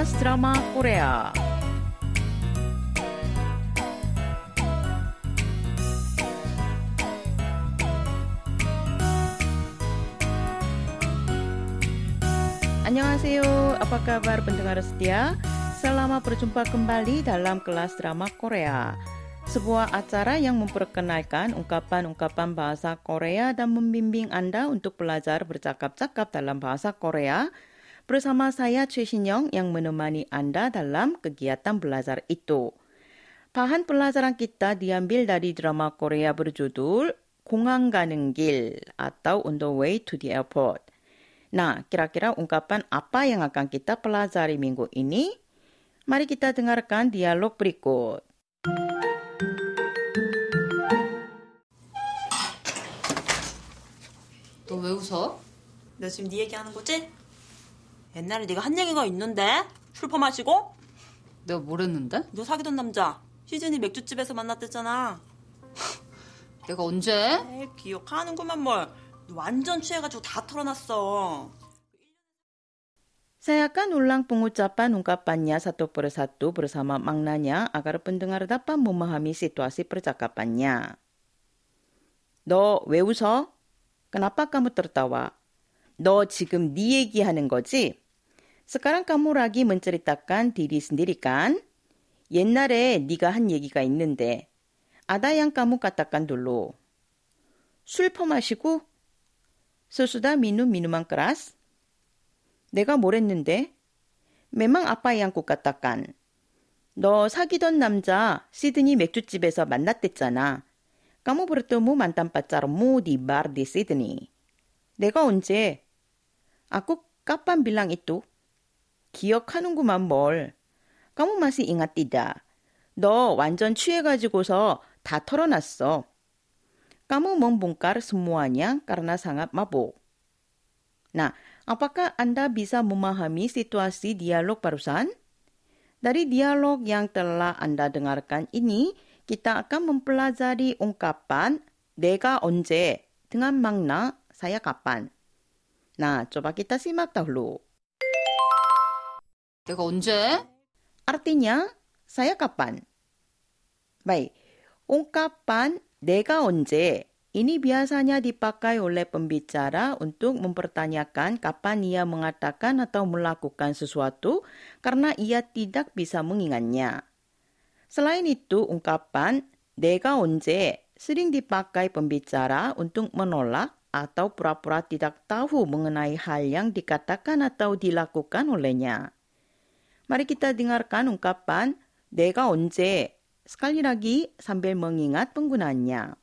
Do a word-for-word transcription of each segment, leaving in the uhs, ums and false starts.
kelas drama Korea. Annyeonghaseyo, apa kabar pendengar setia? Selamat berjumpa kembali dalam kelas drama Korea. Sebuah acara yang memperkenalkan ungkapan-ungkapan bahasa Korea dan membimbing Anda untuk belajar bercakap-cakap dalam bahasa Korea. Bersama saya Choi Shin-young yang menemani Anda dalam kegiatan belajar itu. Bahan pelajaran kita diambil dari drama Korea berjudul 공항 가는 길 atau On the Way to the Airport. Nah, kira-kira ungkapan apa yang akan kita pelajari minggu ini? Mari kita dengarkan dialog berikut. 너 왜 웃어? 너 지금 네 얘기하는 거지? 옛날에 네가 한 얘기가 있는데? 술 퍼마시고? 내가 뭘 했는데? 너 사귀던 남자 시즌이 맥주집에서 만났댔잖아. 내가 언제? 에이, 기억하는구만 뭘. 너 완전 취해가지고 다 털어놨어. Saya akan ulang pengucapan ungkapannya satu persatu bersama maknanya agar pendengar dapat memahami situasi percakapannya. 너 왜 웃어? Kenapa kamu tertawa? 너 지금 네 얘기하는 거지? Sekarang kamu lagi menceritakan diri sendiri kan? 옛날에 네가 한 얘기가 있는데. Ada yang kamu katakan dulu. 술 퍼마시고? Sesudah minum minuman keras? 내가 뭘 했는데? Memang apa yang kukatakan? 너 사귀던 남자 시드니 맥주집에서 만났댔잖아. Kamu bertemu mantan pacarmu di bar di Sydney. 내가 언제? Aku kapan bilang itu? 기억하는구만 뭘. Kamu masih ingat tidak? 너 완전 취해가지고서 다 털어놨어. Kamu membongkar semuanya karena sangat mabuk. Nah, apakah Anda bisa memahami situasi dialog barusan? Dari dialog yang telah Anda dengarkan ini, kita akan mempelajari ungkapan 내가 언제 dengan makna saya kapan. Nah, coba kita simak dahulu. 내가 언제? Artinya, saya kapan. Baik, ungkapan 내가 언제 ini biasanya dipakai oleh pembicara untuk mempertanyakan kapan ia mengatakan atau melakukan sesuatu karena ia tidak bisa mengingatnya. Selain itu, ungkapan 내가 언제 sering dipakai pembicara untuk menolak atau pura-pura tidak tahu mengenai hal yang dikatakan atau dilakukan olehnya. Mari kita dengarkan ungkapan 내가 언제 sekali lagi sambil mengingat penggunaannya.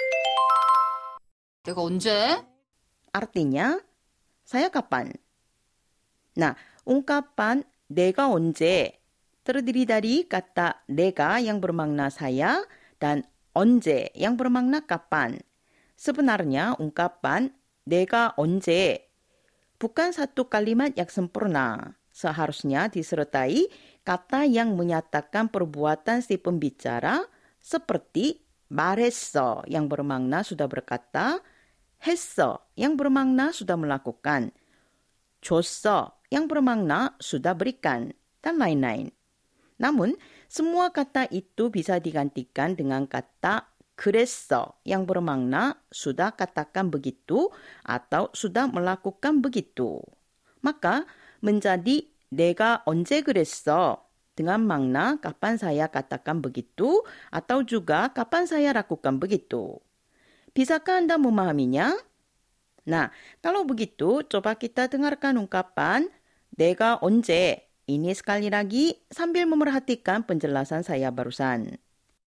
내가 언제? Artinya, saya kapan? Nah, ungkapan 내가 언제 terdiri dari kata 내가 yang bermakna saya dan 언제 yang bermakna kapan. Sebenarnya ungkapan 내가 언제 bukan satu kalimat yang sempurna. Seharusnya disertai kata yang menyatakan perbuatan si pembicara seperti 말했어 yang bermakna sudah berkata, 했어 yang bermakna sudah melakukan, 줬어 yang bermakna sudah berikan, dan lain-lain. Namun, semua kata itu bisa digantikan dengan kata 그랬어 yang bermakna sudah katakan begitu atau sudah melakukan begitu. Maka menjadi 내가 언제 그랬어 dengan makna kapan saya katakan begitu atau juga kapan saya lakukan begitu. Bisakah Anda memahaminya? Nah, kalau begitu coba kita dengarkan ungkapan 내가 언제 ini sekali lagi sambil memerhatikan penjelasan saya barusan.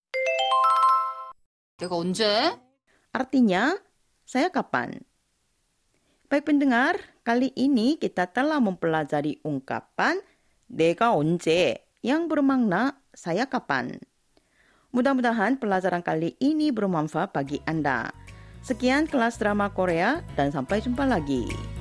내가 언제? Artinya, saya kapan? Baik pendengar, kali ini kita telah mempelajari ungkapan 내가 언제 yang bermakna saya kapan. Mudah-mudahan pelajaran kali ini bermanfaat bagi Anda. Sekian kelas drama Korea dan sampai jumpa lagi.